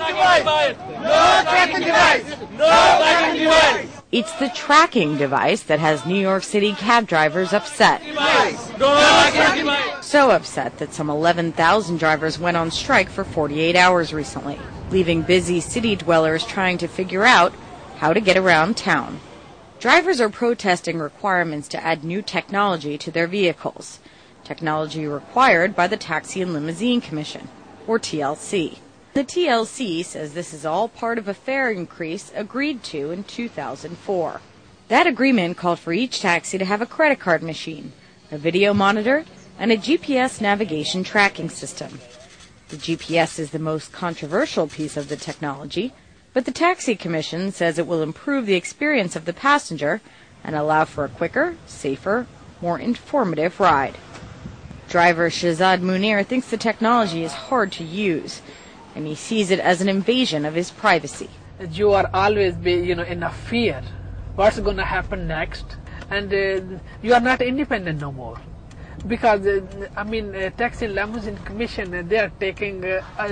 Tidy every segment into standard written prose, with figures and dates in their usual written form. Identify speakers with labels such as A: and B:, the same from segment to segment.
A: device! No tracking device! No tracking device! It's the tracking device that has New York City cab drivers upset. So upset that some 11,000 drivers went on strike for 48 hours recently, leaving busy city dwellers trying to figure out how to get around town. Drivers are protesting requirements to add new technology to their vehicles, technology required by the Taxi and Limousine Commission, or TLC. The TLC says this is all part of a fare increase agreed to in 2004. That agreement called for each taxi to have a credit card machine, a video monitor, and a GPS navigation tracking system. The GPS is the most controversial piece of the technology, but the Taxi Commission says it will improve the experience of the passenger and allow for a quicker, safer, more informative ride. Driver Shahzad Munir thinks the technology is hard to use, and he sees it as an invasion of his privacy.
B: You are always in a fear. What's going to happen next? And you are not independent no more. Because, Taxi and Limousine Commission, they are taking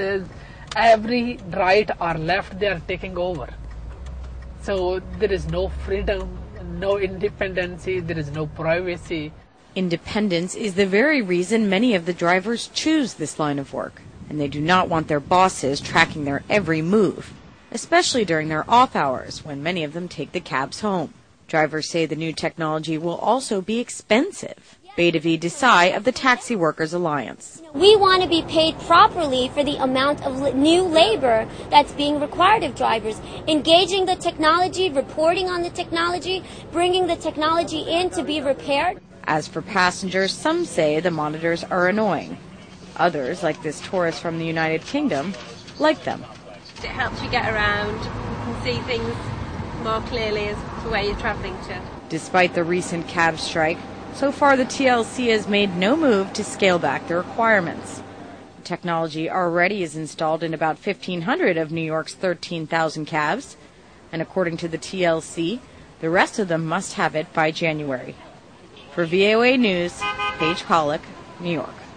B: every right or left, they are taking over. So there is no freedom, no independence, there is no privacy.
A: Independence is the very reason many of the drivers choose this line of work, and they do not want their bosses tracking their every move, especially during their off hours when many of them take the cabs home. Drivers say the new technology will also be expensive. Baidavi Desai of the Taxi Workers Alliance.
C: We want to be paid properly for the amount of new labor that's being required of drivers, engaging the technology, reporting on the technology, bringing the technology in to be repaired.
A: As for passengers, some say the monitors are annoying. Others, like this tourist from the United Kingdom, like them.
D: It helps you get around, you can see things more clearly as to where you're travelling to.
A: Despite the recent cab strike, so far the TLC has made no move to scale back the requirements. The technology already is installed in about 1,500 of New York's 13,000 cabs, and according to the TLC, the rest of them must have it by January. For VOA News, Paige Pollock, New York.